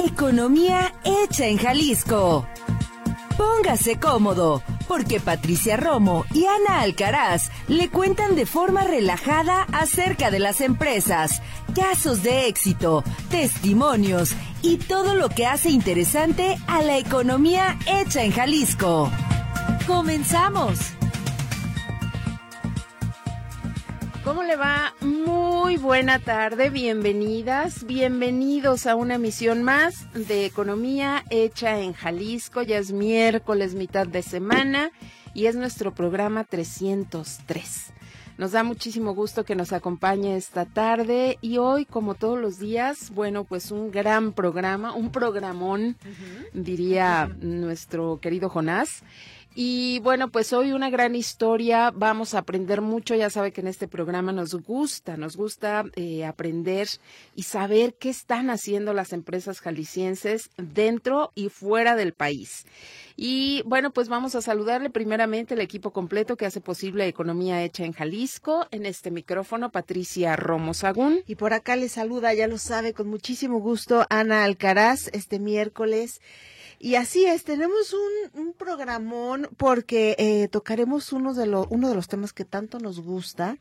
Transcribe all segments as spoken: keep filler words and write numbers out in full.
Economía hecha en Jalisco. Póngase cómodo, porque Patricia Romo y Ana Alcaraz le cuentan de forma relajada acerca de las empresas, casos de éxito, testimonios y todo lo que hace interesante a la economía hecha en Jalisco. ¡Comenzamos! ¿Cómo le va? Muy buena tarde, bienvenidas, bienvenidos a una emisión más de Economía Hecha en Jalisco. Ya es miércoles, mitad de semana, y es nuestro programa trescientos tres. Nos da muchísimo gusto que nos acompañe esta tarde, y hoy, como todos los días, bueno, pues un gran programa, un programón, uh-huh. diría uh-huh. nuestro querido Jonás. Y bueno, pues hoy una gran historia, vamos a aprender mucho. Ya sabe que en este programa nos gusta, nos gusta eh, aprender y saber qué están haciendo las empresas jaliscienses dentro y fuera del país. Y bueno, pues vamos a saludarle primeramente al equipo completo que hace posible Economía Hecha en Jalisco. En este micrófono, Patricia Romo Sagún. Y por acá le saluda, ya lo sabe, con muchísimo gusto, Ana Alcaraz, este miércoles. Y así es, tenemos un, un programón porque eh, tocaremos uno de, lo, uno de los temas que tanto nos gusta,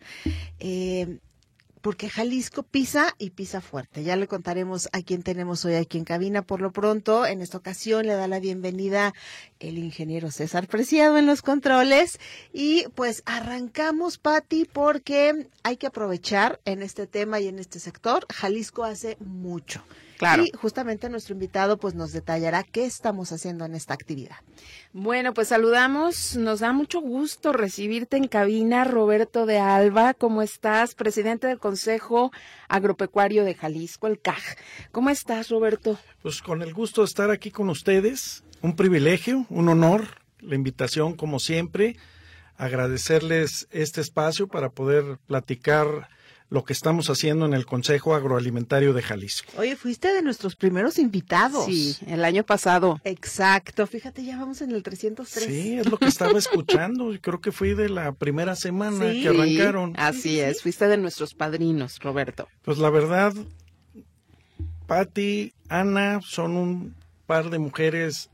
eh, porque Jalisco pisa y pisa fuerte. Ya le contaremos a quién tenemos hoy aquí en cabina. Por lo pronto, en esta ocasión le da la bienvenida el ingeniero César Preciado en los controles. Y pues arrancamos, Pati, porque hay que aprovechar en este tema y en este sector. Jalisco hace mucho. Claro. Y justamente nuestro invitado pues nos detallará qué estamos haciendo en esta actividad. Bueno, pues saludamos, nos da mucho gusto recibirte en cabina, Roberto de Alba. ¿Cómo estás? Presidente del Consejo Agropecuario de Jalisco, el C A J. ¿Cómo estás, Roberto? Pues con el gusto de estar aquí con ustedes, un privilegio, un honor, la invitación como siempre, agradecerles este espacio para poder platicar lo que estamos haciendo en el Consejo Agroalimentario de Jalisco. Oye, fuiste de nuestros primeros invitados. Sí, el año pasado. Exacto, fíjate, ya vamos en el trescientos tres. Sí, es lo que estaba escuchando, creo que fui de la primera semana sí, que arrancaron. Así sí, es, sí. Fuiste de nuestros padrinos, Roberto. Pues la verdad, Pati, Ana, son un par de mujeres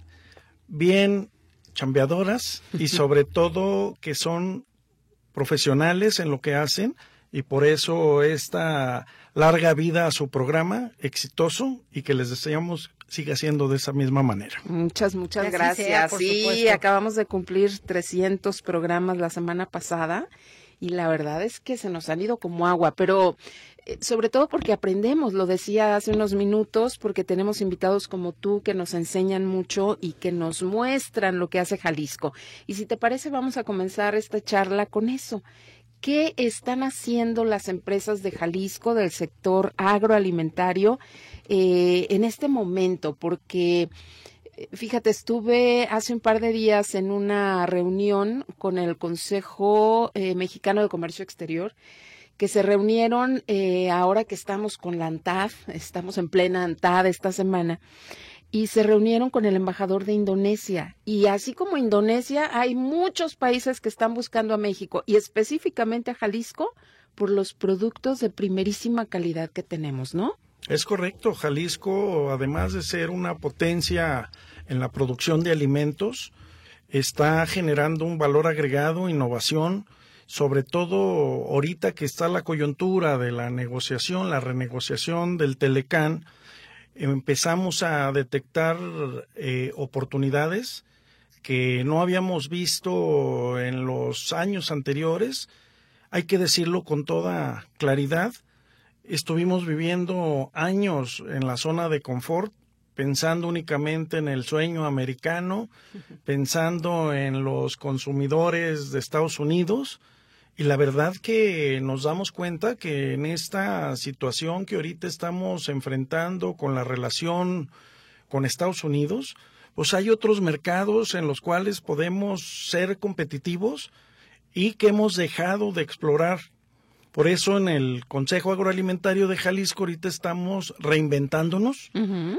bien chambeadoras y sobre todo que son profesionales en lo que hacen. Y por eso esta larga vida a su programa, exitoso, y que les deseamos siga siendo de esa misma manera. Muchas, muchas gracias. Sí, supuesto. Acabamos de cumplir trescientos programas la semana pasada y la verdad es que se nos han ido como agua, pero eh, sobre todo porque aprendemos, lo decía hace unos minutos, porque tenemos invitados como tú que nos enseñan mucho y que nos muestran lo que hace Jalisco. Y si te parece, vamos a comenzar esta charla con eso. ¿Qué están haciendo las empresas de Jalisco, del sector agroalimentario, eh, en este momento? Porque, fíjate, estuve hace un par de días en una reunión con el Consejo eh, Mexicano de Comercio Exterior, que se reunieron eh, ahora que estamos con la ANTAD, estamos en plena ANTAD esta semana, y se reunieron con el embajador de Indonesia. Y así como Indonesia, hay muchos países que están buscando a México y específicamente a Jalisco por los productos de primerísima calidad que tenemos, ¿no? Es correcto. Jalisco, además de ser una potencia en la producción de alimentos, está generando un valor agregado, innovación, sobre todo ahorita que está la coyuntura de la negociación, la renegociación del Telecán. Empezamos a detectar eh, oportunidades que no habíamos visto en los años anteriores. Hay que decirlo con toda claridad. Estuvimos viviendo años en la zona de confort, pensando únicamente en el sueño americano, pensando en los consumidores de Estados Unidos. Y la verdad que nos damos cuenta que en esta situación que ahorita estamos enfrentando con la relación con Estados Unidos, pues hay otros mercados en los cuales podemos ser competitivos y que hemos dejado de explorar. Por eso en el Consejo Agroalimentario de Jalisco ahorita estamos reinventándonos, uh-huh.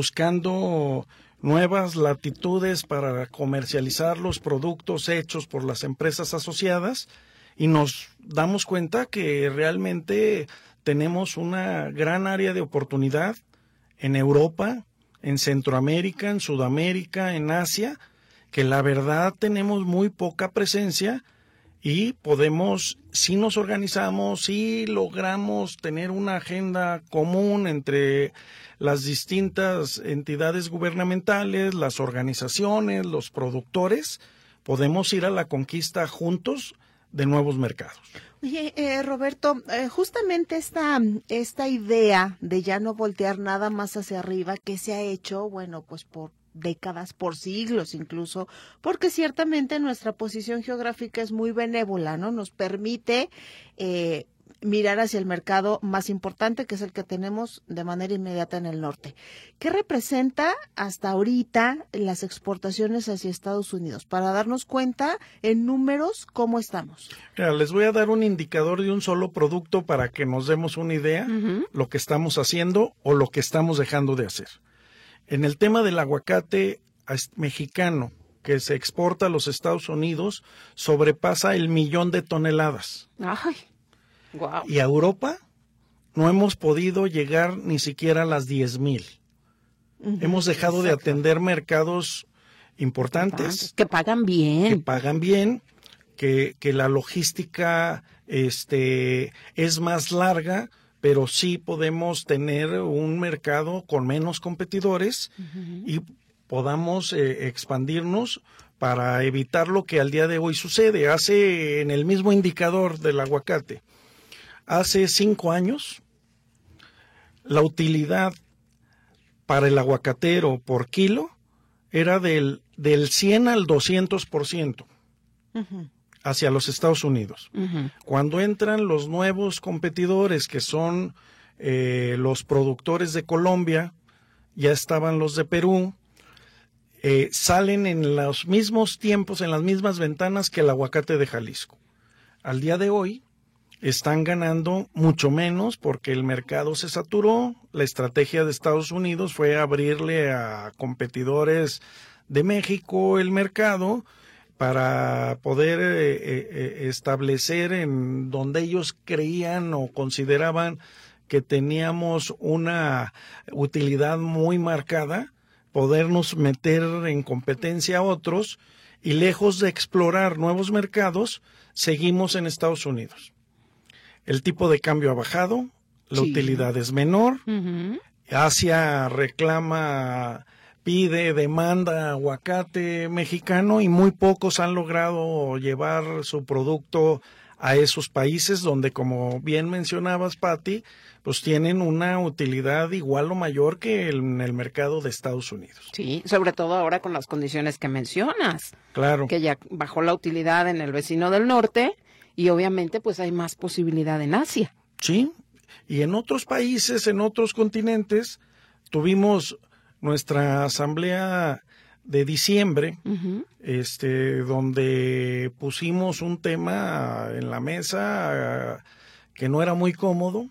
buscando nuevas latitudes para comercializar los productos hechos por las empresas asociadas. Y nos damos cuenta que realmente tenemos una gran área de oportunidad en Europa, en Centroamérica, en Sudamérica, en Asia, que la verdad tenemos muy poca presencia y podemos, si nos organizamos, si logramos tener una agenda común entre las distintas entidades gubernamentales, las organizaciones, los productores, podemos ir a la conquista juntos de nuevos mercados. Oye, eh, Roberto, eh, justamente esta, esta idea de ya no voltear nada más hacia arriba, que se ha hecho, bueno, pues por décadas, por siglos incluso, porque ciertamente nuestra posición geográfica es muy benévola, ¿no? Nos permite eh, mirar hacia el mercado más importante, que es el que tenemos de manera inmediata en el norte. ¿Qué representa hasta ahorita las exportaciones hacia Estados Unidos? Para darnos cuenta en números cómo estamos. Mira, les voy a dar un indicador de un solo producto para que nos demos una idea, uh-huh, lo que estamos haciendo o lo que estamos dejando de hacer. En el tema del aguacate mexicano que se exporta a los Estados Unidos, sobrepasa el millón de toneladas. Ay, wow. Y a Europa no hemos podido llegar ni siquiera a las diez mil. Uh-huh, hemos dejado exacto. de atender mercados importantes. Que pagan bien. Que pagan bien, que, que la logística este, es más larga, pero sí podemos tener un mercado con menos competidores, uh-huh, y podamos eh, expandirnos para evitar lo que al día de hoy sucede. Hace, en el mismo indicador del aguacate, hace cinco años, la utilidad para el aguacatero por kilo era del, del cien al doscientos por ciento. Uh-huh. Hacia los Estados Unidos. Uh-huh. Cuando entran los nuevos competidores, que son eh, los productores de Colombia, ya estaban los de Perú, eh, salen en los mismos tiempos, en las mismas ventanas que el aguacate de Jalisco. Al día de hoy están ganando mucho menos porque el mercado se saturó. La estrategia de Estados Unidos fue abrirle a competidores de México el mercado para poder eh, eh, establecer en donde ellos creían o consideraban que teníamos una utilidad muy marcada, podernos meter en competencia a otros, y lejos de explorar nuevos mercados, seguimos en Estados Unidos. El tipo de cambio ha bajado, la sí. utilidad es menor, uh-huh. Asia reclama, pide, demanda aguacate mexicano y muy pocos han logrado llevar su producto a esos países donde, como bien mencionabas, Pati, pues tienen una utilidad igual o mayor que en el mercado de Estados Unidos. Sí, sobre todo ahora con las condiciones que mencionas. Claro. Que ya bajó la utilidad en el vecino del norte y obviamente pues hay más posibilidad en Asia. Sí, y en otros países, en otros continentes, tuvimos nuestra asamblea de diciembre, uh-huh. este, donde pusimos un tema en la mesa uh, que no era muy cómodo,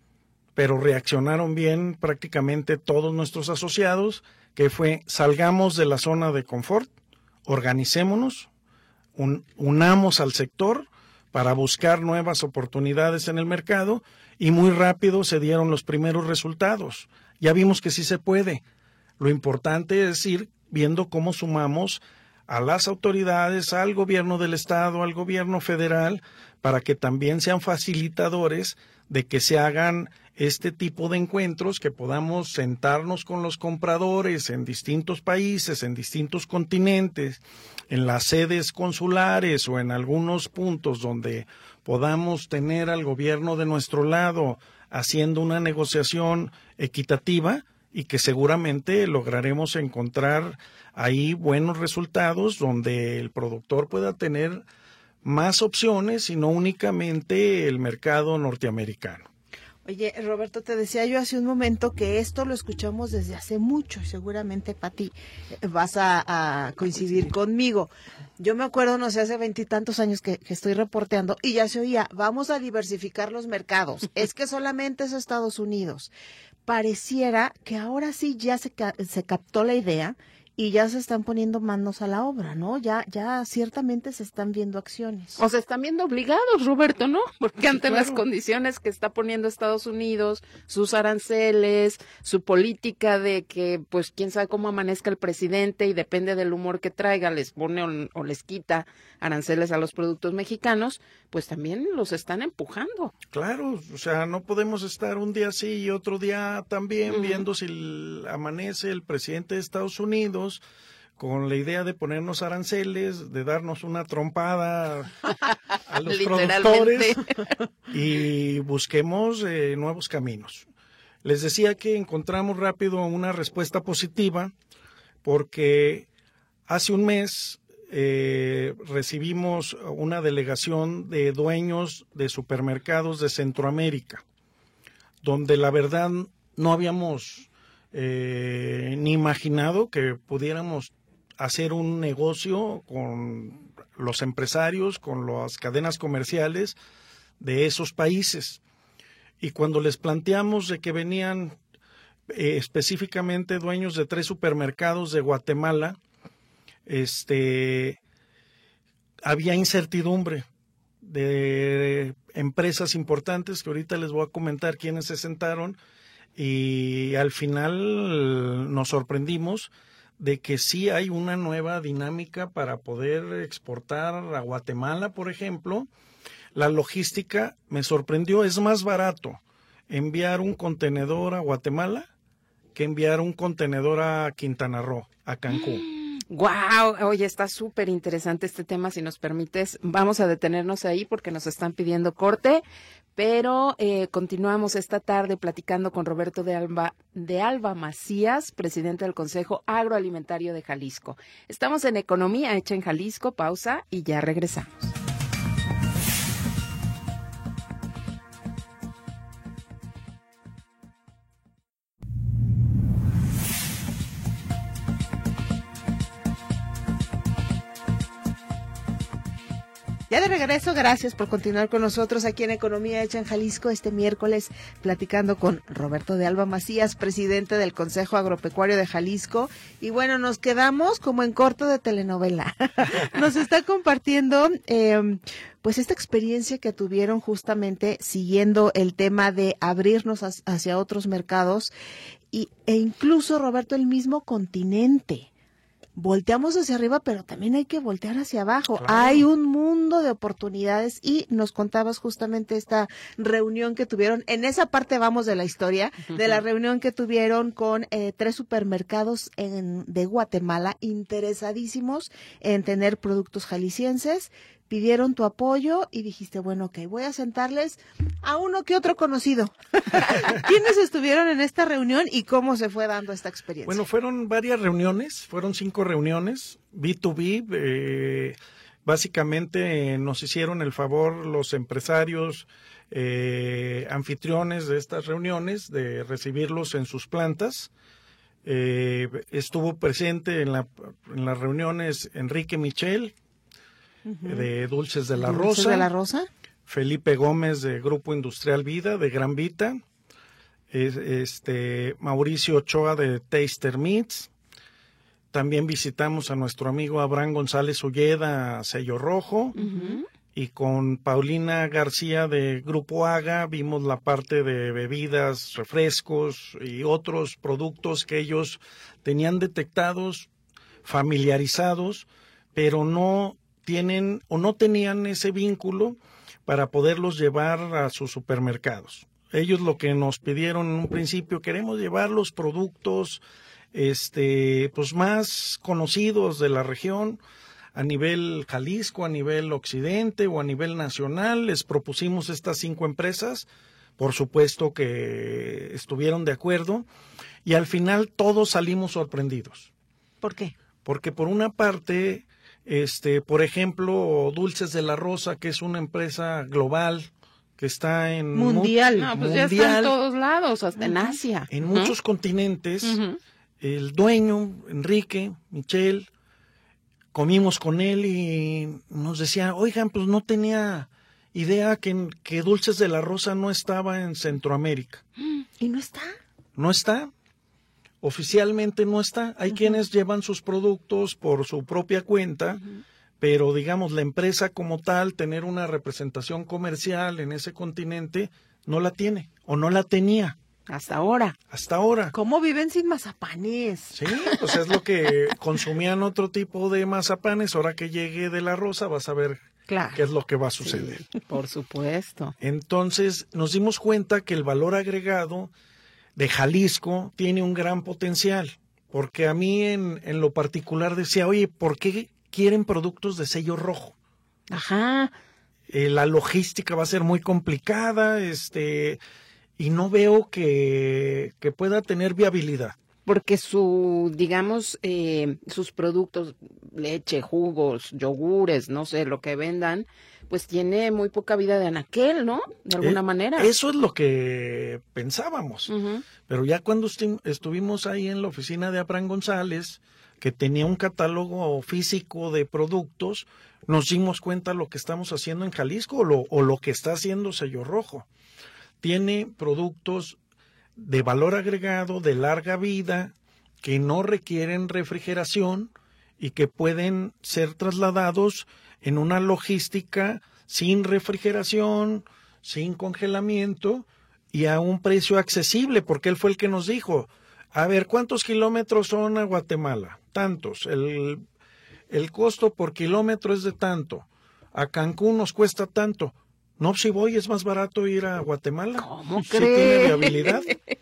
pero reaccionaron bien prácticamente todos nuestros asociados, que fue: salgamos de la zona de confort, organicémonos, un, unamos al sector para buscar nuevas oportunidades en el mercado, y muy rápido se dieron los primeros resultados. Ya vimos que sí se puede. Lo importante es ir viendo cómo sumamos a las autoridades, al gobierno del estado, al gobierno federal, para que también sean facilitadores de que se hagan este tipo de encuentros, que podamos sentarnos con los compradores en distintos países, en distintos continentes, en las sedes consulares o en algunos puntos donde podamos tener al gobierno de nuestro lado haciendo una negociación equitativa, y que seguramente lograremos encontrar ahí buenos resultados donde el productor pueda tener más opciones y no únicamente el mercado norteamericano. Oye, Roberto, te decía yo hace un momento que esto lo escuchamos desde hace mucho, y seguramente, Pati, vas a, a coincidir conmigo. Yo me acuerdo, no sé, hace veintitantos años que, que estoy reporteando y ya se oía: vamos a diversificar los mercados, es que solamente es Estados Unidos. Pareciera que ahora sí ya se, se captó la idea y ya se están poniendo manos a la obra, ¿no? Ya, ya ciertamente se están viendo acciones. O se están viendo obligados, Roberto, ¿no? Porque ante claro. las condiciones que está poniendo Estados Unidos, sus aranceles, su política de que, pues, quién sabe cómo amanezca el presidente y depende del humor que traiga, les pone o, o les quita aranceles a los productos mexicanos, pues también los están empujando. Claro, o sea, no podemos estar un día sí y otro día también uh-huh. viendo si el, amanece el presidente de Estados Unidos con la idea de ponernos aranceles, de darnos una trompada a los productores y busquemos eh, nuevos caminos. Les decía que encontramos rápido una respuesta positiva porque hace un mes eh, recibimos una delegación de dueños de supermercados de Centroamérica, donde la verdad no habíamos eh, ni imaginado que pudiéramos hacer un negocio con los empresarios, con las cadenas comerciales de esos países. Y cuando les planteamos de que venían eh, específicamente dueños de tres supermercados de Guatemala, este, había incertidumbre de empresas importantes que ahorita les voy a comentar quiénes se sentaron, y al final nos sorprendimos de que sí hay una nueva dinámica para poder exportar a Guatemala, por ejemplo. La logística me sorprendió, es más barato enviar un contenedor a Guatemala que enviar un contenedor a Quintana Roo, a Cancún. Wow, oye, está súper interesante este tema, si nos permites, vamos a detenernos ahí porque nos están pidiendo corte, pero eh, continuamos esta tarde platicando con Roberto de Alba, de Alba Macías, presidente del Consejo Agroalimentario de Jalisco. Estamos en Economía Hecha en Jalisco, pausa y ya regresamos. Ya de regreso, gracias por continuar con nosotros aquí en Economía Hecha en Jalisco este miércoles, platicando con Roberto de Alba Macías, presidente del Consejo Agropecuario de Jalisco. Y bueno, nos quedamos como en corto de telenovela. Nos está compartiendo eh, pues esta experiencia que tuvieron justamente siguiendo el tema de abrirnos hacia otros mercados y, e incluso, Roberto, el mismo continente. Volteamos hacia arriba, pero también hay que voltear hacia abajo. Claro. Hay un mundo de oportunidades y nos contabas justamente esta reunión que tuvieron. En esa parte vamos de la historia, uh-huh. de la reunión que tuvieron con eh, tres supermercados en, de Guatemala, interesadísimos en tener productos jaliscienses. Pidieron tu apoyo y dijiste, bueno, ok, voy a sentarles a uno que otro conocido. ¿Quiénes estuvieron en esta reunión y cómo se fue dando esta experiencia? Bueno, fueron varias reuniones, fueron cinco reuniones, B dos B, eh, básicamente eh, nos hicieron el favor los empresarios, eh, anfitriones de estas reuniones, de recibirlos en sus plantas. Eh, estuvo presente en, la, en las reuniones Enrique Michel, de Dulces de la Rosa, Dulces de la Rosa, Felipe Gómez de Grupo Industrial Vida, de Gran Vita, este Mauricio Ochoa de Taster Meats. También visitamos a nuestro amigo Abraham González Ulleda, Sello Rojo, uh-huh. y con Paulina García de Grupo Aga vimos la parte de bebidas, refrescos y otros productos que ellos tenían detectados, familiarizados, pero no tienen o no tenían ese vínculo para poderlos llevar a sus supermercados. Ellos lo que nos pidieron en un principio, queremos llevar los productos este pues más conocidos de la región a nivel Jalisco, a nivel occidente o a nivel nacional. Les propusimos estas cinco empresas, por supuesto que estuvieron de acuerdo y al final todos salimos sorprendidos. ¿Por qué? Porque por una parte, Este, por ejemplo, Dulces de la Rosa, que es una empresa global que está en mundial, no, pues mundial, ya está en todos lados, hasta en Asia, en uh-huh. muchos continentes. Uh-huh. El dueño, Enrique Michel, comimos con él y nos decía, oigan, pues no tenía idea que, que Dulces de la Rosa no estaba en Centroamérica. ¿Y no está? No está. oficialmente no está. Hay uh-huh. quienes llevan sus productos por su propia cuenta, uh-huh. pero digamos la empresa como tal, tener una representación comercial en ese continente, no la tiene o no la tenía. Hasta ahora. Hasta ahora. ¿Cómo viven sin mazapanes? Sí, pues es lo que consumían otro tipo de mazapanes. Ahora que llegue de la Rosa vas a ver claro. qué es lo que va a suceder. Sí, por supuesto. Entonces nos dimos cuenta que el valor agregado de Jalisco tiene un gran potencial. Porque a mí en, en lo particular decía, oye, ¿por qué quieren productos de sello rojo? Ajá. Eh, la logística va a ser muy complicada, este... y no veo que, que pueda tener viabilidad. Porque su, digamos, eh, sus productos, leche, jugos, yogures, no sé, lo que vendan, pues tiene muy poca vida de anaquel, ¿no? De alguna eh, manera. Eso es lo que pensábamos. Uh-huh. Pero ya cuando estu- estuvimos ahí en la oficina de Abraham González, que tenía un catálogo físico de productos, nos dimos cuenta de lo que estamos haciendo en Jalisco o lo, o lo que está haciendo Sello Rojo. Tiene productos de valor agregado, de larga vida, que no requieren refrigeración y que pueden ser trasladados en una logística sin refrigeración, sin congelamiento y a un precio accesible, porque él fue el que nos dijo, a ver, ¿cuántos kilómetros son a Guatemala? Tantos. El, el costo por kilómetro es de tanto. A Cancún nos cuesta tanto. No, si voy, es más barato ir a Guatemala. ¿Cómo sí crees? Tiene viabilidad.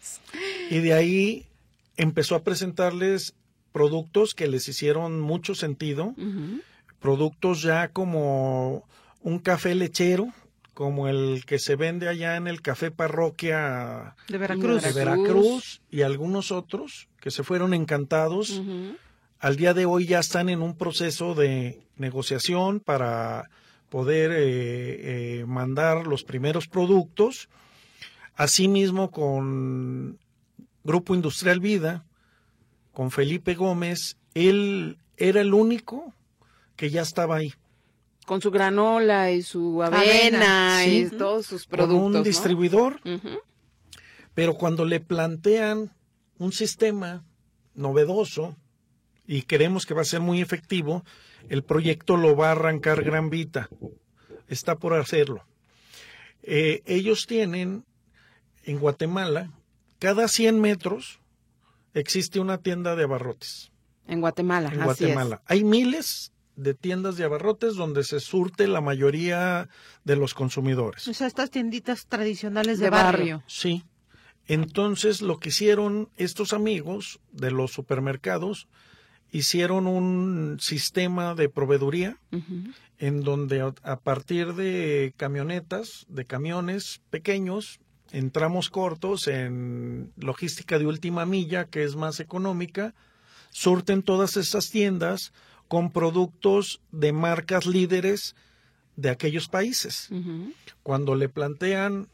Y de ahí empezó a presentarles productos que les hicieron mucho sentido. Uh-huh. Productos ya como un café lechero, como el que se vende allá en el Café Parroquia de Veracruz, de Veracruz y algunos otros que se fueron encantados. Uh-huh. Al día de hoy ya están en un proceso de negociación para poder eh, eh, mandar los primeros productos. Asimismo con Grupo Industrial Vida, con Felipe Gómez, él era el único que ya estaba ahí. Con su granola y su avena, avena. y sí. todos sus productos. Con un ¿no? distribuidor, uh-huh. pero cuando le plantean un sistema novedoso y creemos que va a ser muy efectivo, el proyecto lo va a arrancar Gran Vita, está por hacerlo. Eh, ellos tienen en Guatemala, cada cien metros existe una tienda de abarrotes. En Guatemala, En así Guatemala. Es. Hay miles de tiendas de abarrotes donde se surte la mayoría de los consumidores. O sea, estas tienditas tradicionales de, de barrio. barrio. Sí. Entonces, lo que hicieron estos amigos de los supermercados, hicieron un sistema de proveeduría uh-huh. en donde a, a partir de camionetas, de camiones pequeños, en tramos cortos, en logística de última milla, que es más económica, surten todas esas tiendas con productos de marcas líderes de aquellos países. Uh-huh. Cuando le plantean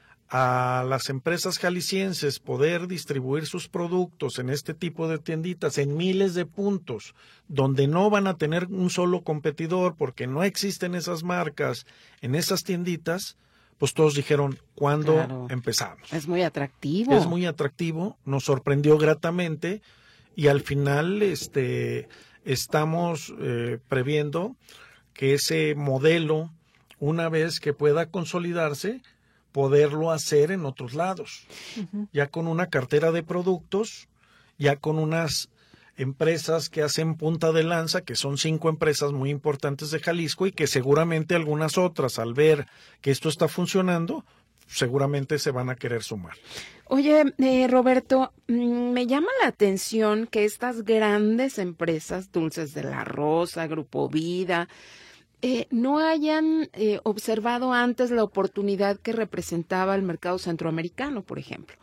a las empresas jaliscienses poder distribuir sus productos en este tipo de tienditas en miles de puntos donde no van a tener un solo competidor porque no existen esas marcas en esas tienditas, pues todos dijeron, ¿cuándo claro. empezamos? Es muy atractivo. Es muy atractivo, nos sorprendió gratamente y al final este, estamos eh, previendo que ese modelo, una vez que pueda consolidarse, poderlo hacer en otros lados, uh-huh. ya con una cartera de productos, ya con unas empresas que hacen punta de lanza, que son cinco empresas muy importantes de Jalisco y que seguramente algunas otras, al ver que esto está funcionando, seguramente se van a querer sumar. Oye, eh, Roberto, me llama la atención que estas grandes empresas, Dulces de la Rosa, Grupo Vida, Eh, no hayan eh, observado antes la oportunidad que representaba el mercado centroamericano, por ejemplo.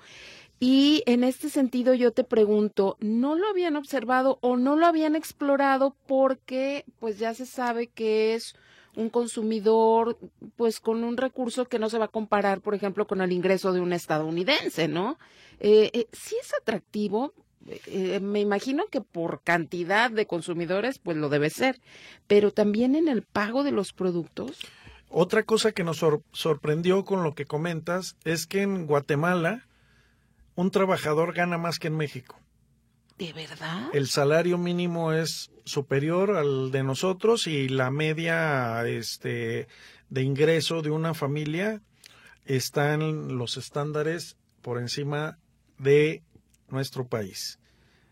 Y en este sentido yo te pregunto, ¿no lo habían observado o no lo habían explorado porque pues ya se sabe que es un consumidor pues con un recurso que no se va a comparar, por ejemplo, con el ingreso de un estadounidense, ¿no? Eh, eh, sí es atractivo. Eh, me imagino que por cantidad de consumidores, pues lo debe ser, pero también en el pago de los productos. Otra cosa que nos sor- sorprendió con lo que comentas es que en Guatemala un trabajador gana más que en México. ¿De verdad? El salario mínimo es superior al de nosotros y la media este, de ingreso de una familia está en los estándares por encima de nuestro país.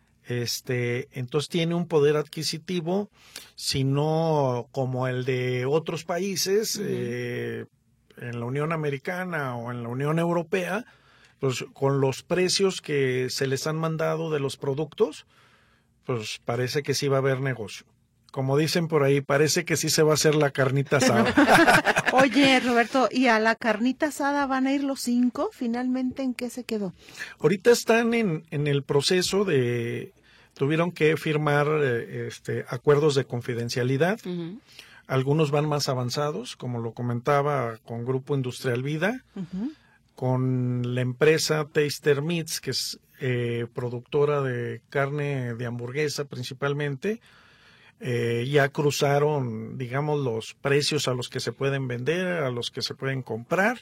Este, entonces tiene un poder adquisitivo, si no como el de otros países, uh-huh. eh, en la Unión Americana o en la Unión Europea, pues con los precios que se les han mandado de los productos, pues parece que sí va a haber negocio. Como dicen por ahí, parece que sí se va a hacer la carnita asada. Oye, Roberto, ¿y a la carnita asada van a ir los cinco? ¿Finalmente en qué se quedó? Ahorita están en, en el proceso de... Tuvieron que firmar eh, este, acuerdos de confidencialidad. Uh-huh. Algunos van más avanzados, como lo comentaba, con Grupo Industrial Vida, uh-huh. con la empresa Taster Meats, que es eh, productora de carne de hamburguesa principalmente. Eh, ya cruzaron, digamos, los precios a los que se pueden vender, a los que se pueden comprar,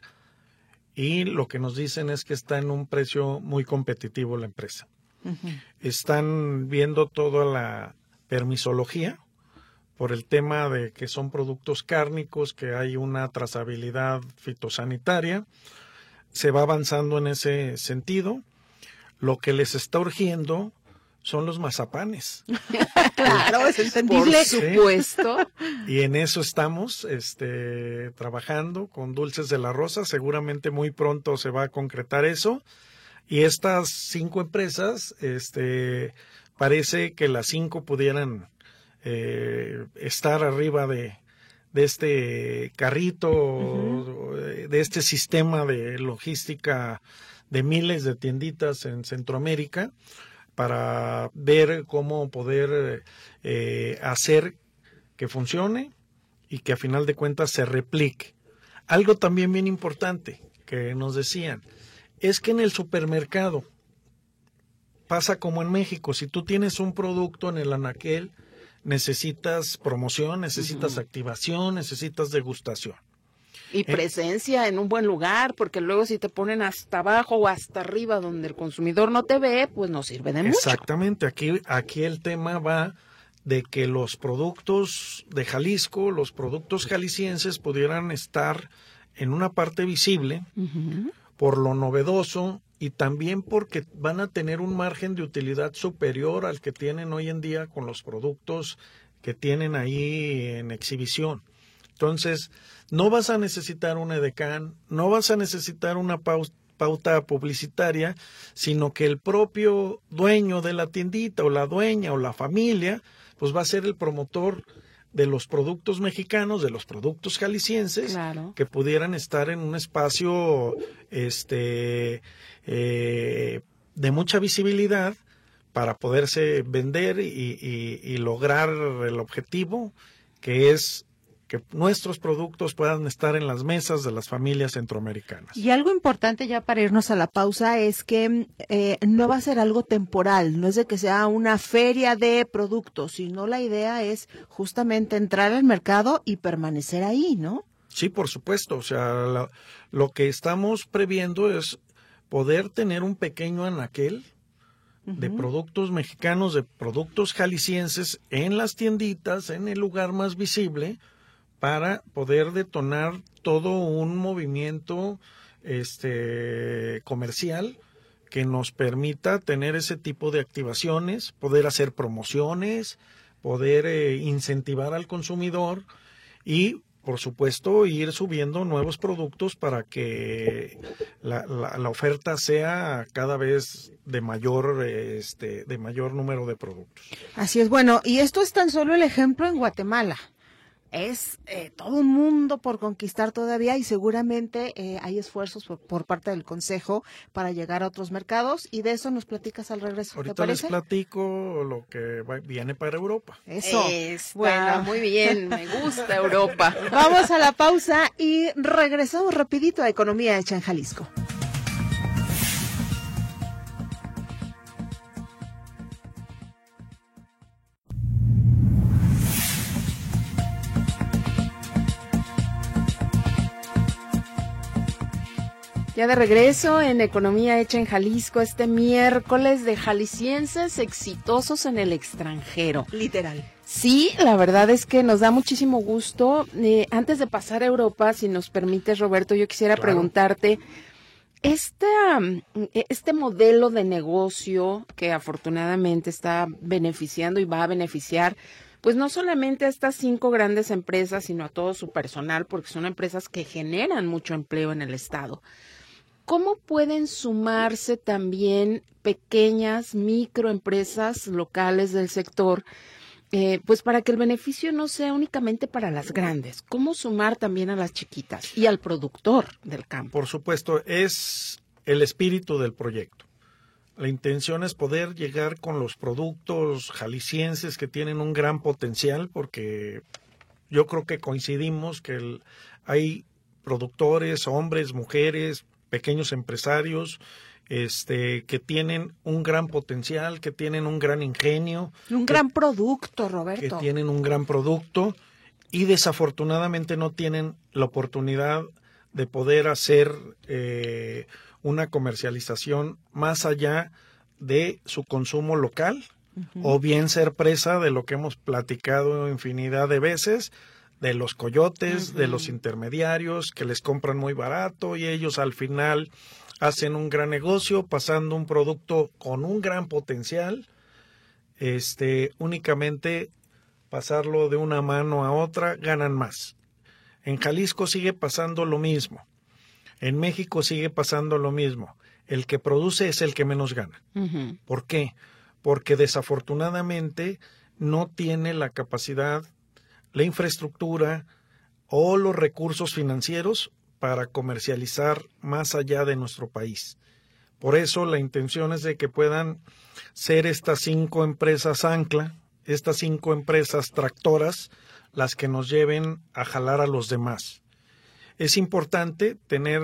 y lo que nos dicen es que está en un precio muy competitivo la empresa. Uh-huh. Están viendo toda la permisología por el tema de que son productos cárnicos, que hay una trazabilidad fitosanitaria. Se va avanzando en ese sentido. Lo que les está urgiendo son los mazapanes. Claro, es entendible. Por supuesto. Y en eso estamos este, trabajando con Dulces de la Rosa. Seguramente muy pronto se va a concretar eso. Y estas cinco empresas, este, parece que las cinco pudieran eh, estar arriba de, de este carrito, uh-huh. de este sistema de logística de miles de tienditas en Centroamérica, para ver cómo poder eh, hacer que funcione y que a final de cuentas se replique. Algo también bien importante que nos decían, es que en el supermercado pasa como en México, si tú tienes un producto en el anaquel, necesitas promoción, necesitas uh-huh. activación, necesitas degustación. Y presencia en un buen lugar, porque luego si te ponen hasta abajo o hasta arriba donde el consumidor no te ve, pues no sirve de mucho. Exactamente, aquí, aquí el tema va de que los productos de Jalisco, los productos jaliscienses pudieran estar en una parte visible, uh-huh. por lo novedoso y también porque van a tener un margen de utilidad superior al que tienen hoy en día con los productos que tienen ahí en exhibición. Entonces, no vas a necesitar un edecán, no vas a necesitar una pauta publicitaria, sino que el propio dueño de la tiendita o la dueña o la familia, pues va a ser el promotor de los productos mexicanos, de los productos jaliscienses, claro. que pudieran estar en un espacio este eh, de mucha visibilidad para poderse vender y, y, y lograr el objetivo, que es que nuestros productos puedan estar en las mesas de las familias centroamericanas. Y algo importante ya para irnos a la pausa es que eh, no va a ser algo temporal, no es de que sea una feria de productos, sino la idea es justamente entrar al mercado y permanecer ahí, ¿no? Sí, por supuesto, o sea, lo, lo que estamos previendo es poder tener un pequeño anaquel uh-huh. de productos mexicanos, de productos jaliscienses en las tienditas, en el lugar más visible, para poder detonar todo un movimiento este, comercial que nos permita tener ese tipo de activaciones, poder hacer promociones, poder eh, incentivar al consumidor y, por supuesto, ir subiendo nuevos productos para que la, la, la oferta sea cada vez de mayor, este, de mayor número de productos. Así es, bueno, y esto es tan solo el ejemplo en Guatemala. Es eh, todo un mundo por conquistar todavía y seguramente eh, hay esfuerzos por, por parte del Consejo para llegar a otros mercados y de eso nos platicas al regreso. Ahorita ¿te parece? Les platico lo que va, viene para Europa. Eso. Está bueno, muy bien, me gusta Europa. Vamos a la pausa y regresamos rapidito a Economía Hecha en Jalisco. Ya de regreso en Economía Hecha en Jalisco este miércoles de jaliscienses exitosos en el extranjero. Literal. Sí, la verdad es que nos da muchísimo gusto. Eh, antes de pasar a Europa, si nos permites, Roberto, yo quisiera claro. preguntarte, este, este modelo de negocio que afortunadamente está beneficiando y va a beneficiar, pues no solamente a estas cinco grandes empresas, sino a todo su personal, porque son empresas que generan mucho empleo en el estado. ¿Cómo pueden sumarse también pequeñas microempresas locales del sector, eh, pues para que el beneficio no sea únicamente para las grandes? ¿Cómo sumar también a las chiquitas y al productor del campo? Por supuesto, es el espíritu del proyecto. La intención es poder llegar con los productos jaliscienses que tienen un gran potencial, porque yo creo que coincidimos que el, hay productores, hombres, mujeres, pequeños empresarios, este, que tienen un gran potencial, que tienen un gran ingenio. Un que, gran producto, Roberto. Que tienen un gran producto y desafortunadamente no tienen la oportunidad de poder hacer eh, una comercialización más allá de su consumo local, uh-huh. o bien ser presa de lo que hemos platicado infinidad de veces, de los coyotes, uh-huh. de los intermediarios que les compran muy barato y ellos al final hacen un gran negocio pasando un producto con un gran potencial, este, únicamente pasarlo de una mano a otra, ganan más. En Jalisco sigue pasando lo mismo. En México sigue pasando lo mismo. El que produce es el que menos gana. Uh-huh. ¿Por qué? Porque desafortunadamente no tiene la capacidad, la infraestructura o los recursos financieros para comercializar más allá de nuestro país. Por eso la intención es de que puedan ser estas cinco empresas ancla, estas cinco empresas tractoras, las que nos lleven a jalar a los demás. Es importante tener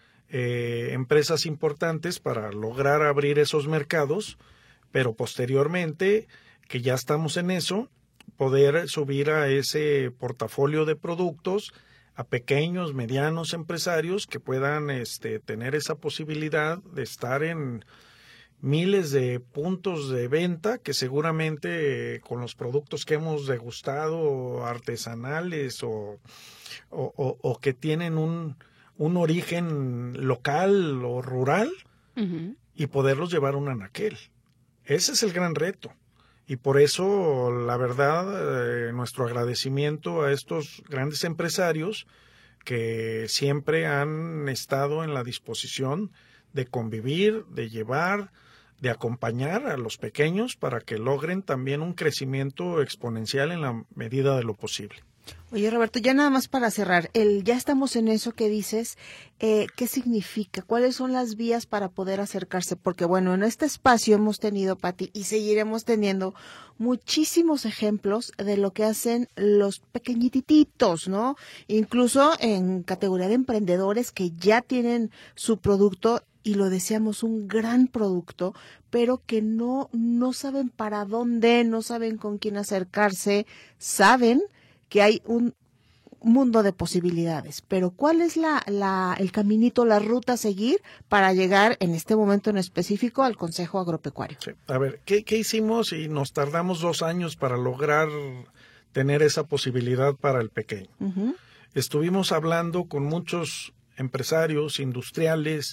eh, empresas importantes para lograr abrir esos mercados, pero posteriormente, que ya estamos en eso, poder subir a ese portafolio de productos a pequeños, medianos empresarios que puedan este, tener esa posibilidad de estar en miles de puntos de venta que seguramente eh, con los productos que hemos degustado, artesanales o, o, o, o que tienen un, un origen local o rural, uh-huh. y poderlos llevar a un anaquel. Ese es el gran reto. Y por eso, la verdad, eh, nuestro agradecimiento a estos grandes empresarios que siempre han estado en la disposición de convivir, de llevar, de acompañar a los pequeños para que logren también un crecimiento exponencial en la medida de lo posible. Oye, Roberto, ya nada más para cerrar, el ya estamos en eso que dices, eh, ¿qué significa? ¿Cuáles son las vías para poder acercarse? Porque bueno, en este espacio hemos tenido, Pati, y seguiremos teniendo muchísimos ejemplos de lo que hacen los pequeñititos, ¿no? Incluso en categoría de emprendedores que ya tienen su producto, y lo deseamos, un gran producto, pero que no, no saben para dónde, no saben con quién acercarse, saben que hay un mundo de posibilidades, pero ¿cuál es la, la, el caminito, la ruta a seguir para llegar en este momento en específico al Consejo Agropecuario? Sí. A ver, ¿qué, ¿qué hicimos? Y nos tardamos dos años para lograr tener esa posibilidad para el pequeño. Uh-huh. Estuvimos hablando con muchos empresarios industriales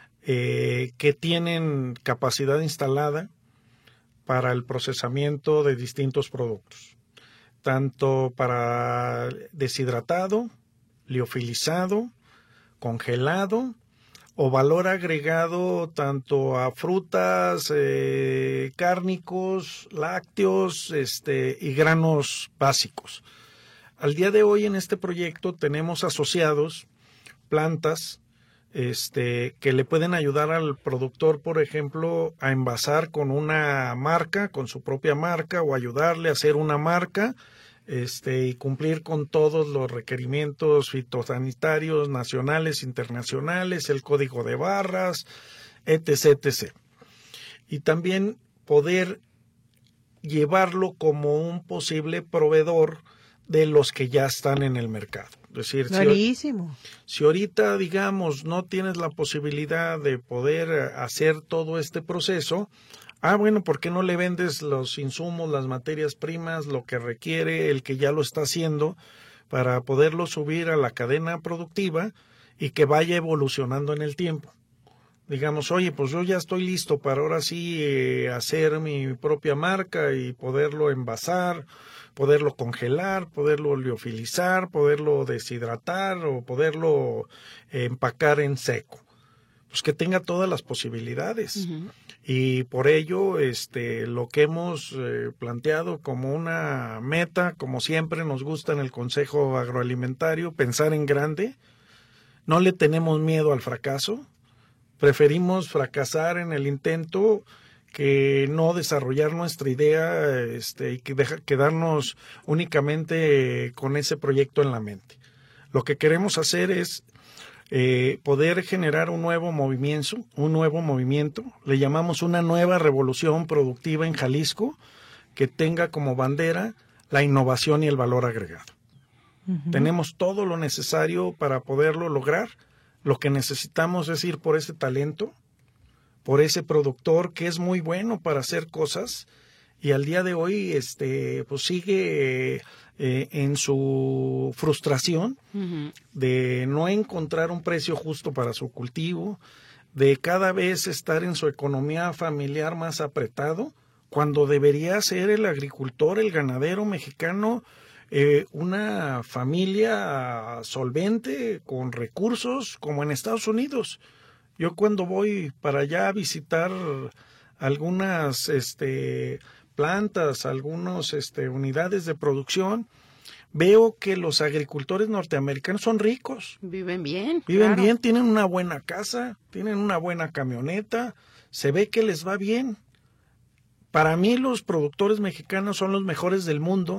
eh, que tienen capacidad instalada para el procesamiento de distintos productos, tanto para deshidratado, liofilizado, congelado o valor agregado tanto a frutas, eh, cárnicos, lácteos este, y granos básicos. Al día de hoy en este proyecto tenemos asociados plantas este, que le pueden ayudar al productor, por ejemplo, a envasar con una marca, con su propia marca, o ayudarle a hacer una marca este, y cumplir con todos los requerimientos fitosanitarios nacionales, internacionales, el código de barras, etcétera, etcétera. Y también poder llevarlo como un posible proveedor de los que ya están en el mercado. Es decir, Buenísimo. Si, si ahorita, digamos, no tienes la posibilidad de poder hacer todo este proceso, ah, bueno, ¿por qué no le vendes los insumos, las materias primas, lo que requiere el que ya lo está haciendo para poderlo subir a la cadena productiva y que vaya evolucionando en el tiempo? Digamos, oye, pues yo ya estoy listo para ahora sí eh, hacer mi propia marca y poderlo envasar, poderlo congelar, poderlo oleofilizar, poderlo deshidratar o poderlo eh, empacar en seco. Pues que tenga todas las posibilidades. Uh-huh. Y por ello, este, lo que hemos eh, planteado como una meta, como siempre nos gusta en el Consejo Agroalimentario, pensar en grande. No le tenemos miedo al fracaso. Preferimos fracasar en el intento que no desarrollar nuestra idea este, y que deja, quedarnos únicamente con ese proyecto en la mente. Lo que queremos hacer es eh, poder generar un nuevo movimiento, un nuevo movimiento, le llamamos una nueva revolución productiva en Jalisco que tenga como bandera la innovación y el valor agregado. Uh-huh. Tenemos todo lo necesario para poderlo lograr. Lo que necesitamos es ir por ese talento, por ese productor que es muy bueno para hacer cosas y al día de hoy este, pues sigue eh, en su frustración uh-huh. de no encontrar un precio justo para su cultivo, de cada vez estar en su economía familiar más apretado, cuando debería ser el agricultor, el ganadero mexicano, Eh, una familia solvente, con recursos, como en Estados Unidos. Yo cuando voy para allá a visitar algunas este, plantas, algunas este, unidades de producción, veo que los agricultores norteamericanos son ricos. Viven bien. Viven claro. bien, tienen una buena casa, tienen una buena camioneta, se ve que les va bien. Para mí los productores mexicanos son los mejores del mundo.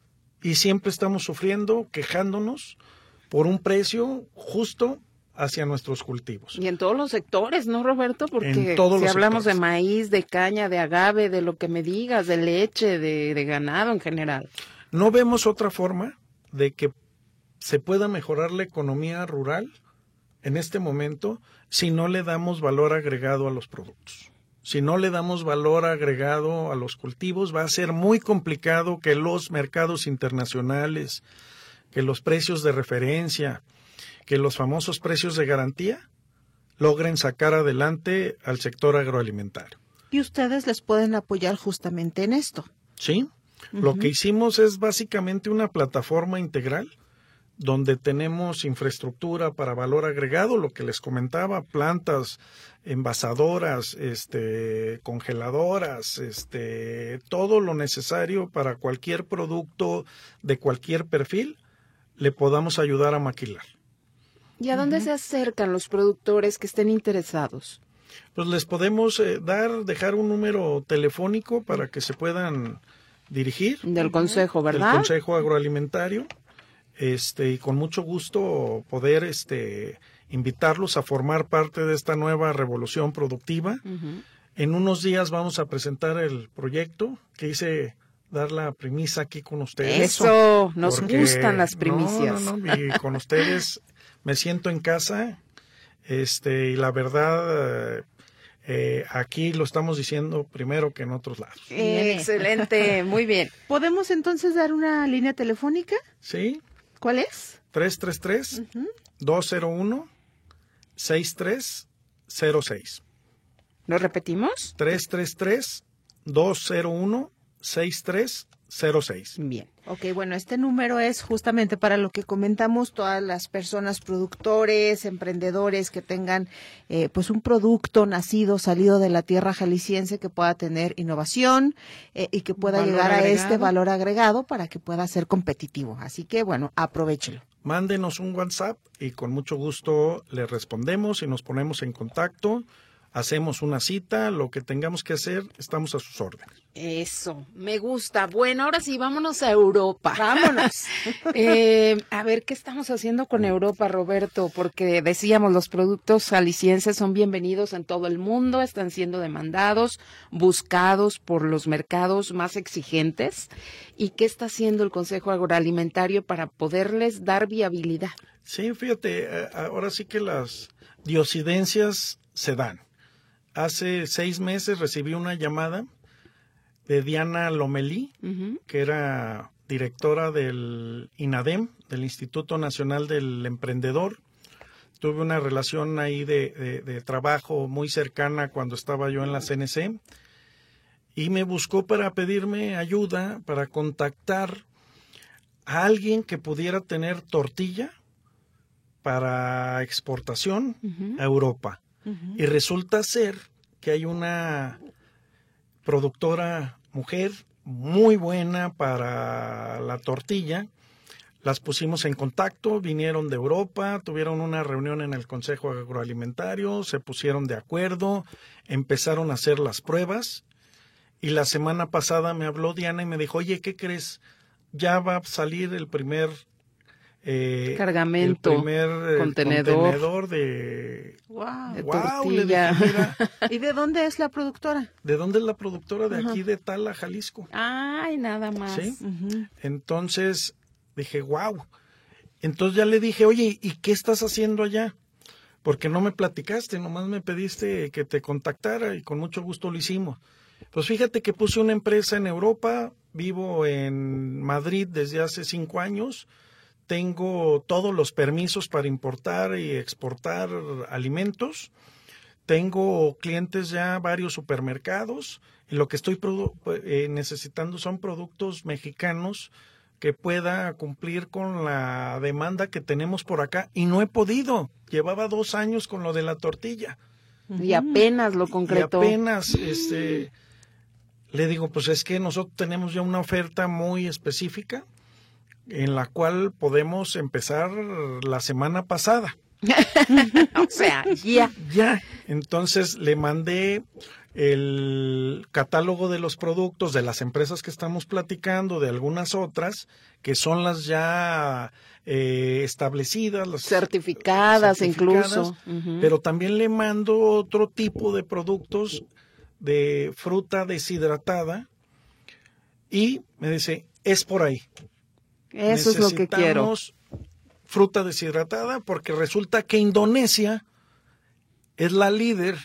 Y siempre estamos sufriendo, quejándonos por un precio justo hacia nuestros cultivos. Y en todos los sectores, ¿no, Roberto? Porque en todos si los hablamos sectores. de maíz, de caña, de agave, de lo que me digas, de leche, de, de ganado en general. No vemos otra forma de que se pueda mejorar la economía rural en este momento si no le damos valor agregado a los productos. Si no le damos valor agregado a los cultivos, va a ser muy complicado que los mercados internacionales, que los precios de referencia, que los famosos precios de garantía logren sacar adelante al sector agroalimentario. Y ustedes les pueden apoyar justamente en esto. Sí, uh-huh. Lo que hicimos es básicamente una plataforma integral donde tenemos infraestructura para valor agregado, lo que les comentaba, plantas envasadoras, este, congeladoras, este, todo lo necesario para cualquier producto de cualquier perfil, le podamos ayudar a maquilar. ¿Y a dónde uh-huh. se acercan los productores que estén interesados? Pues les podemos eh, dar, dejar un número telefónico para que se puedan dirigir. Del Consejo, ¿verdad? Del Consejo Agroalimentario. Este, y con mucho gusto poder este, invitarlos a formar parte de esta nueva revolución productiva. Uh-huh. En unos días vamos a presentar el proyecto que hice dar la primicia aquí con ustedes. Eso, nos porque, gustan las primicias. No, no, no, y con ustedes me siento en casa, este, y la verdad, eh, aquí lo estamos diciendo primero que en otros lados. Eh, excelente, muy bien. ¿Podemos entonces dar una línea telefónica? Sí. ¿Cuál es? tres tres tres, dos cero uno, seis tres cero seis. ¿Lo repetimos? tres tres tres, dos cero uno, seis tres cero seis. Bien. Ok, bueno, este número es justamente para lo que comentamos, todas las personas productores, emprendedores que tengan eh, pues un producto nacido, salido de la tierra jalisciense que pueda tener innovación eh, y que pueda valor llegar agregado. a este valor agregado para que pueda ser competitivo. Así que, bueno, aprovéchelo. Mándenos un WhatsApp y con mucho gusto le respondemos y nos ponemos en contacto. hacemos una cita, lo que tengamos que hacer, estamos a sus órdenes. Eso, me gusta. Bueno, ahora sí, vámonos a Europa. Vámonos. eh, a ver, ¿qué estamos haciendo con Europa, Roberto? Porque decíamos, los productos jaliscienses son bienvenidos en todo el mundo, están siendo demandados, buscados por los mercados más exigentes. ¿Y qué está haciendo el Consejo Agroalimentario para poderles dar viabilidad? Sí, fíjate, ahora sí que las diosidencias se dan. Hace seis meses recibí una llamada de Diana Lomelí, uh-huh. que era directora del INADEM, del Instituto Nacional del Emprendedor. Tuve una relación ahí de, de, de trabajo muy cercana cuando estaba yo en la C N C y me buscó para pedirme ayuda para contactar a alguien que pudiera tener tortilla para exportación uh-huh. a Europa. Uh-huh. Y resulta ser que hay una productora mujer muy buena para la tortilla. Las pusimos en contacto, vinieron de Europa, tuvieron una reunión en el Consejo Agroalimentario, se pusieron de acuerdo, empezaron a hacer las pruebas y la semana pasada me habló Diana y me dijo, oye, ¿qué crees? Ya va a salir el primer eh, cargamento, el primer eh, contenedor. contenedor de, wow, de wow, tortilla. Le dije, mira, ¿y de dónde es la productora? ¿De dónde es la productora? De Ajá. aquí de Tala, Jalisco. Ay, nada más. ¿Sí? Uh-huh. Entonces dije, wow. Entonces ya le dije, oye, ¿y qué estás haciendo allá? Porque no me platicaste, nomás me pediste que te contactara y con mucho gusto lo hicimos. Pues fíjate que puse una empresa en Europa, vivo en Madrid desde hace cinco años, tengo todos los permisos para importar y exportar alimentos, tengo clientes ya, varios supermercados, y lo que estoy produ- eh, necesitando son productos mexicanos que pueda cumplir con la demanda que tenemos por acá, y no he podido, llevaba dos años con lo de la tortilla. Y apenas lo concretó. Y apenas, este, le digo, pues es que nosotros tenemos ya una oferta muy específica en la cual podemos empezar la semana pasada. O sea, ya. Ya. Entonces le mandé el catálogo de los productos de las empresas que estamos platicando, de algunas otras, que son las ya eh, establecidas, las certificadas, certificadas incluso. Uh-huh. Pero también le mando otro tipo de productos de fruta deshidratada y me dice, es por ahí. Eso es lo que quiero. Fruta deshidratada porque resulta que Indonesia es la líder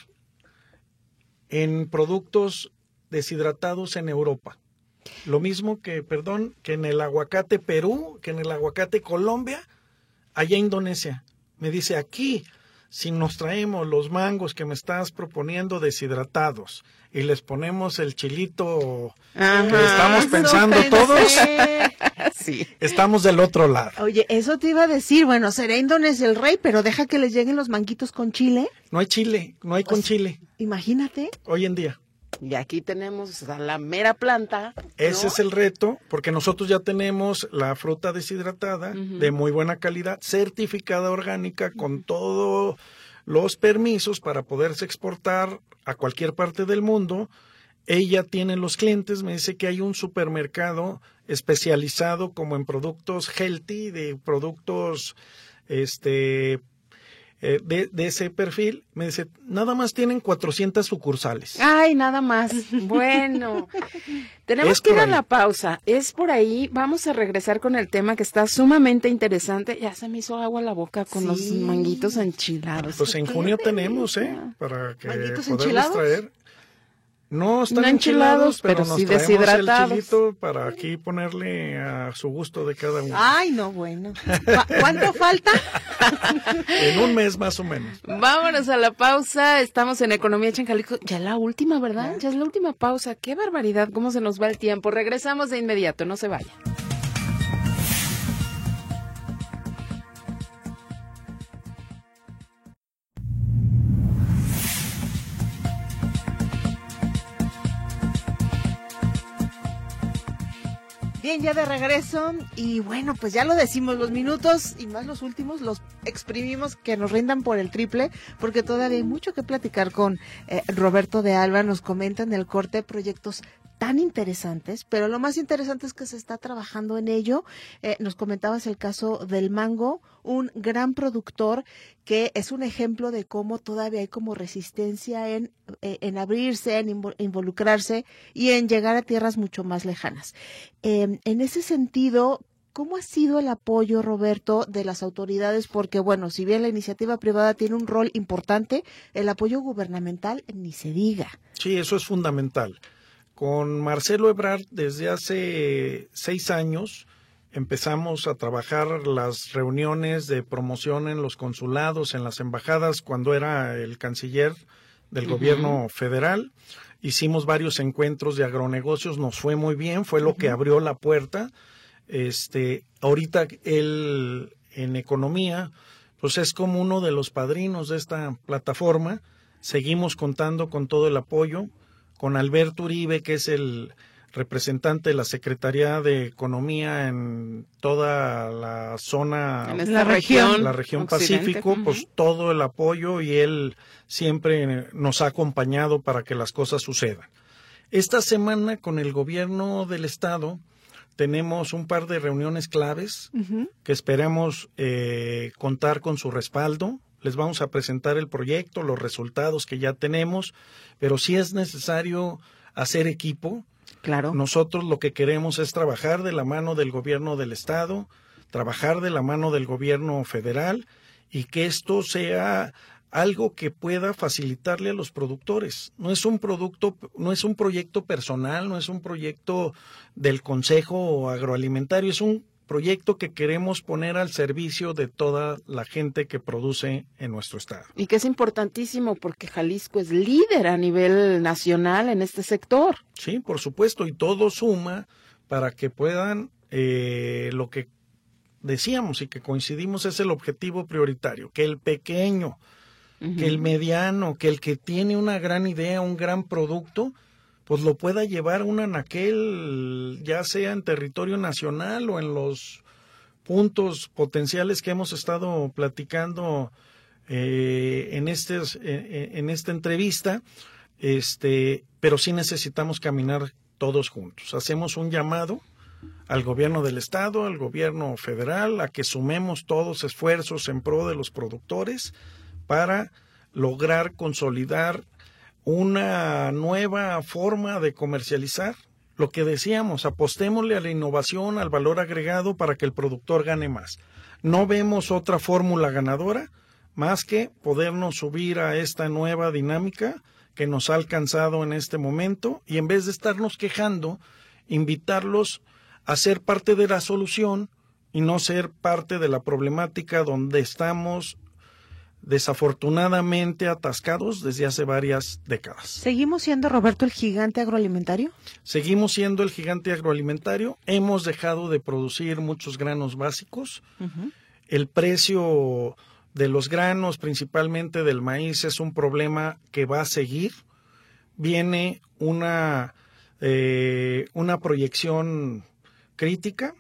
en productos deshidratados en Europa. Lo mismo que, perdón, que en el aguacate Perú, que en el aguacate Colombia, allá Indonesia. Me dice, aquí, si nos traemos los mangos que me estás proponiendo deshidratados y les ponemos el chilito Ajá, que estamos pensando todos, sí. Estamos del otro lado. Oye, eso te iba a decir, bueno, será Indonesia el rey, pero deja que les lleguen los manguitos con chile. No hay chile, no hay con pues, chile. Imagínate. Hoy en día. Y aquí tenemos a la mera planta, ¿no? Ese es el reto, porque nosotros ya tenemos la fruta deshidratada uh-huh. de muy buena calidad, certificada orgánica, con todos los permisos para poderse exportar a cualquier parte del mundo. Ella tiene los clientes, me dice que hay un supermercado especializado como en productos healthy, de productos este eh, de, de ese perfil. Me dice, nada más tienen cuatrocientas sucursales. Ay, nada más. Bueno, tenemos es que ir a la pausa. Es por ahí. Vamos a regresar con el tema que está sumamente interesante. Ya se me hizo agua la boca con sí. los manguitos enchilados. Pues en junio tenemos, ¿eh? Para que poderlos traer. No están no enchilados, pero, pero nos sí traemos deshidratados. El chilito para aquí ponerle a su gusto de cada uno. Ay, no, bueno. ¿Cuánto falta? En un mes más o menos. Vámonos a la pausa. Estamos en Economía Hecha en Jalisco. Ya la última, ¿verdad? Ya es la última pausa. Qué barbaridad, cómo se nos va el tiempo. Regresamos de inmediato, no se vaya. Bien, ya de regreso y bueno, pues ya lo decimos, los minutos y más los últimos los exprimimos que nos rindan por el triple porque todavía hay mucho que platicar con eh, Roberto de Alba. Nos comenta en el corte proyectos tan interesantes, pero lo más interesante es que se está trabajando en ello. Eh, nos comentabas el caso del mango, un gran productor que es un ejemplo de cómo todavía hay como resistencia en, eh, en abrirse, en invo- involucrarse y en llegar a tierras mucho más lejanas. Eh, en ese sentido, ¿cómo ha sido el apoyo, Roberto, de las autoridades? Porque, bueno, si bien la iniciativa privada tiene un rol importante, el apoyo gubernamental ni se diga. Sí, eso es fundamental. Con Marcelo Ebrard, desde hace seis años, empezamos a trabajar las reuniones de promoción en los consulados, en las embajadas, cuando era el canciller del uh-huh. gobierno federal. Hicimos varios encuentros de agronegocios, nos fue muy bien, fue lo uh-huh. que abrió la puerta. Este, ahorita él en economía, pues es como uno de los padrinos de esta plataforma. Seguimos contando con todo el apoyo. Con Alberto Uribe, que es el representante de la Secretaría de Economía en toda la zona, en la región, la región Pacífico, uh-huh. pues todo el apoyo y él siempre nos ha acompañado para que las cosas sucedan. Esta semana con el gobierno del estado tenemos un par de reuniones claves uh-huh. que esperamos eh, contar con su respaldo. Les vamos a presentar el proyecto, los resultados que ya tenemos, pero sí es necesario hacer equipo. Claro. Nosotros lo que queremos es trabajar de la mano del gobierno del estado, trabajar de la mano del gobierno federal y que esto sea algo que pueda facilitarle a los productores. No es un producto, no es un proyecto personal, no es un proyecto del Consejo Agroalimentario, es un proyecto que queremos poner al servicio de toda la gente que produce en nuestro estado. Y que es importantísimo porque Jalisco es líder a nivel nacional en este sector. Sí, por supuesto, y todo suma para que puedan, eh, lo que decíamos y que coincidimos es el objetivo prioritario, que el pequeño, uh-huh. que el mediano, que el que tiene una gran idea, un gran producto, pues lo pueda llevar un anaquel, ya sea en territorio nacional o en los puntos potenciales que hemos estado platicando eh, en, este, eh, en esta entrevista, este, pero sí necesitamos caminar todos juntos. Hacemos un llamado al gobierno del estado, al gobierno federal, a que sumemos todos esfuerzos en pro de los productores para lograr consolidar una nueva forma de comercializar. Lo que decíamos, apostémosle a la innovación, al valor agregado para que el productor gane más. No vemos otra fórmula ganadora más que podernos subir a esta nueva dinámica que nos ha alcanzado en este momento y en vez de estarnos quejando, invitarlos a ser parte de la solución y no ser parte de la problemática donde estamos desafortunadamente atascados desde hace varias décadas. ¿Seguimos siendo, Roberto, el gigante agroalimentario? Seguimos siendo el gigante agroalimentario. Hemos dejado de producir muchos granos básicos. Uh-huh. El precio de los granos, principalmente del maíz, es un problema que va a seguir. Viene una, eh, una proyección crítica.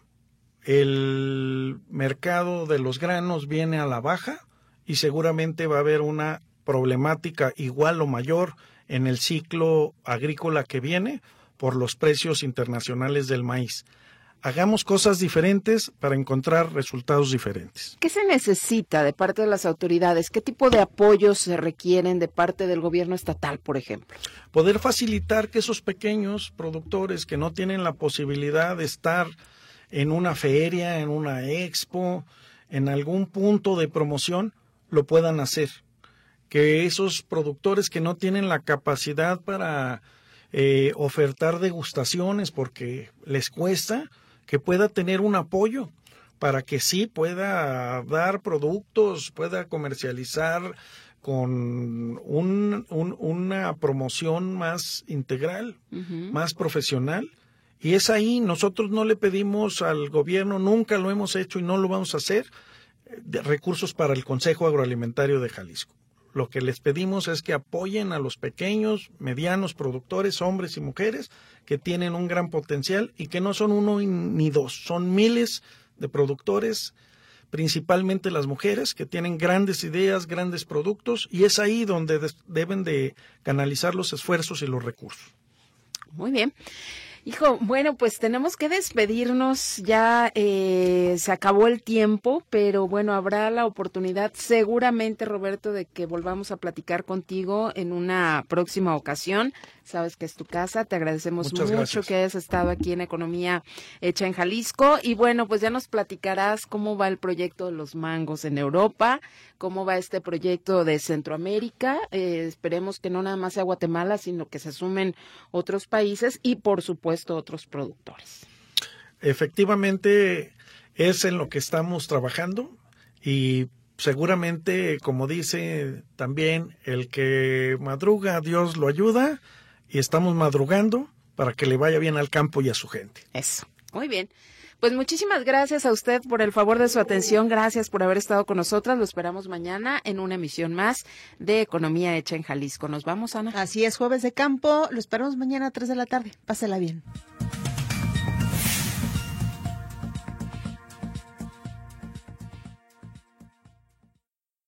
El mercado de los granos viene a la baja. Y seguramente va a haber una problemática igual o mayor en el ciclo agrícola que viene por los precios internacionales del maíz. Hagamos cosas diferentes para encontrar resultados diferentes. ¿Qué se necesita de parte de las autoridades? ¿Qué tipo de apoyos se requieren de parte del gobierno estatal, por ejemplo? Poder facilitar que esos pequeños productores que no tienen la posibilidad de estar en una feria, en una expo, en algún punto de promoción, lo puedan hacer, que esos productores que no tienen la capacidad para eh, ofertar degustaciones porque les cuesta, que pueda tener un apoyo para que sí pueda dar productos, pueda comercializar con un, un, una promoción más integral, uh-huh. más profesional. Y es ahí, nosotros no le pedimos al gobierno, nunca lo hemos hecho y no lo vamos a hacer, de recursos para el Consejo Agroalimentario de Jalisco. lo que les pedimos es que apoyen a los pequeños, medianos productores, hombres y mujeres, que tienen un gran potencial y que no son uno ni dos, son miles de productores, principalmente las mujeres, que tienen grandes ideas, grandes productos, y es ahí donde de- deben de canalizar los esfuerzos y los recursos. Muy bien. Hijo, bueno, pues tenemos que despedirnos, ya eh, se acabó el tiempo, pero bueno, habrá la oportunidad seguramente, Roberto, de que volvamos a platicar contigo en una próxima ocasión. Sabes que es tu casa, te agradecemos Muchas mucho gracias. que hayas estado aquí en Economía Hecha en Jalisco y bueno, pues ya nos platicarás cómo va el proyecto de los mangos en Europa, cómo va este proyecto de Centroamérica, eh, esperemos que no nada más sea Guatemala, sino que se sumen otros países y por supuesto otros productores. Efectivamente, es en lo que estamos trabajando y seguramente, como dice también, el que madruga, Dios lo ayuda, y estamos madrugando para que le vaya bien al campo y a su gente. Eso, muy bien. Pues muchísimas gracias a usted por el favor de su atención, gracias por haber estado con nosotras, lo esperamos mañana en una emisión más de Economía Hecha en Jalisco. Nos vamos, Ana. Así es, Jueves de Campo, lo esperamos mañana a tres de la tarde. Pásela bien.